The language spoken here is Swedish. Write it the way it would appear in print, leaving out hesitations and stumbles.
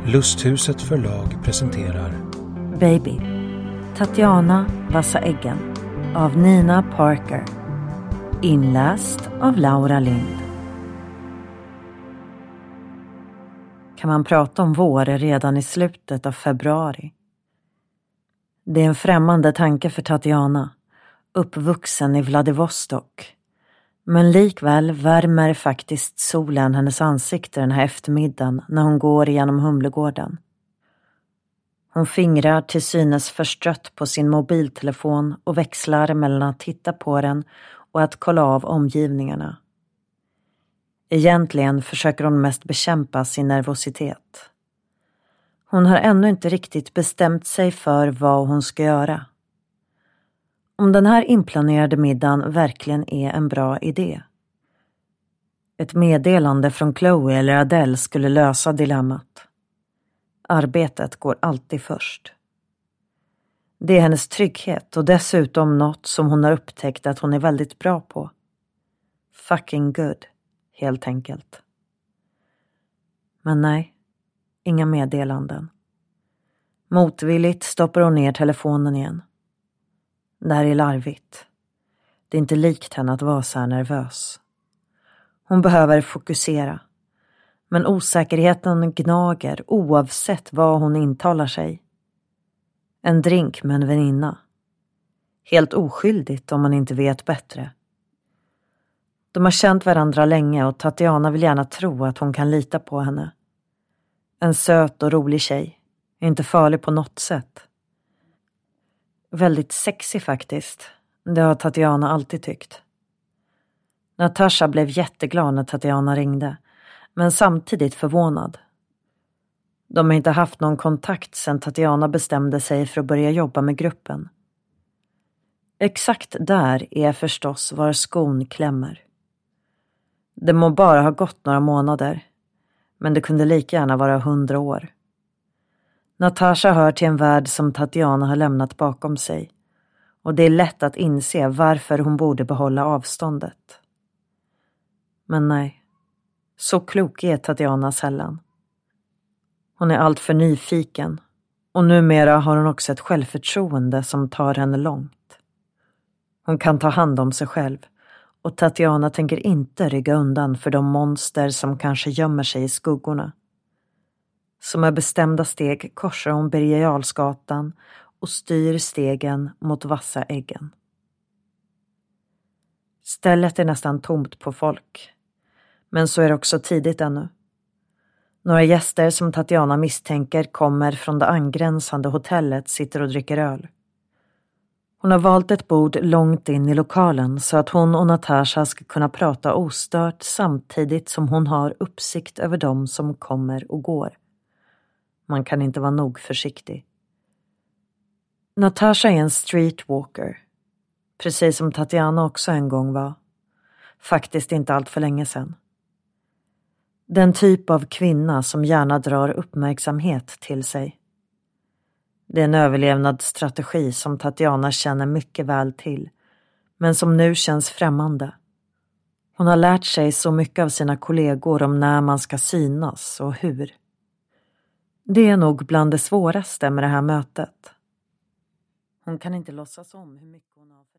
Lusthuset förlag presenterar Baby, Tatiana Vassa Eggen av Nina Parker. Inläst av Laura Lind. Kan man prata om vår redan i slutet av februari? Det är en främmande tanke för Tatiana, uppvuxen i Vladivostok. Men likväl värmer faktiskt solen hennes ansikte den här eftermiddagen när hon går igenom Humlegården. Hon fingrar till synes förstrött på sin mobiltelefon och växlar mellan att titta på den och att kolla av omgivningarna. Egentligen försöker hon mest bekämpa sin nervositet. Hon har ännu inte riktigt bestämt sig för vad hon ska göra. Om den här inplanerade middagen verkligen är en bra idé. Ett meddelande från Chloe eller Adele skulle lösa dilemmat. Arbetet går alltid först. Det är hennes trygghet och dessutom något som hon har upptäckt att hon är väldigt bra på. Fucking good, helt enkelt. Men nej, inga meddelanden. Motvilligt stoppar hon ner telefonen igen. Det här är larvigt. Det är inte likt henne att vara så här nervös. Hon behöver fokusera. Men osäkerheten gnager oavsett vad hon intalar sig. En drink med en väninna. Helt oskyldigt om man inte vet bättre. De har känt varandra länge och Tatiana vill gärna tro att hon kan lita på henne. En söt och rolig tjej. Inte farlig på något sätt. Väldigt sexy faktiskt. Det har Tatiana alltid tyckt. Natasha blev jätteglad när Tatiana ringde. Men samtidigt förvånad. De har inte haft någon kontakt sedan Tatiana bestämde sig för att börja jobba med gruppen. Exakt där är förstås var skon klämmer. Det må bara ha gått några månader. Men det kunde lika gärna vara 100 år. Natasha hör till en värld som Tatiana har lämnat bakom sig. Och det är lätt att inse varför hon borde behålla avståndet. Men nej. Så klok är Tatiana sällan. Hon är allt för nyfiken. Och numera har hon också ett självförtroende som tar henne långt. Hon kan ta hand om sig själv. Och Tatiana tänker inte rygga undan för de monster som kanske gömmer sig i skuggorna. Så med bestämda steg korsar hon Birger Jarlsgatan och styr stegen mot Vassa Eggen. Stället är nästan tomt på folk. Men så är det också tidigt ännu. Några gäster som Tatiana misstänker kommer från det angränsande hotellet sitter och dricker öl. Hon har valt ett bord långt in i lokalen så att hon och Natasha ska kunna prata ostört samtidigt som hon har uppsikt över dem som kommer och går. Man kan inte vara nog försiktig. Natasha är en streetwalker. Precis som Tatiana också en gång var. Faktiskt inte allt för länge sedan. Den typ av kvinna som gärna drar uppmärksamhet till sig. Det är en överlevnadsstrategi som Tatiana känner mycket väl till. Men som nu känns främmande. Hon har lärt sig så mycket av sina kollegor om när man ska synas och hur. Det är nog bland det svåraste med det här mötet. Hon kan inte låtsas om hur mycket hon har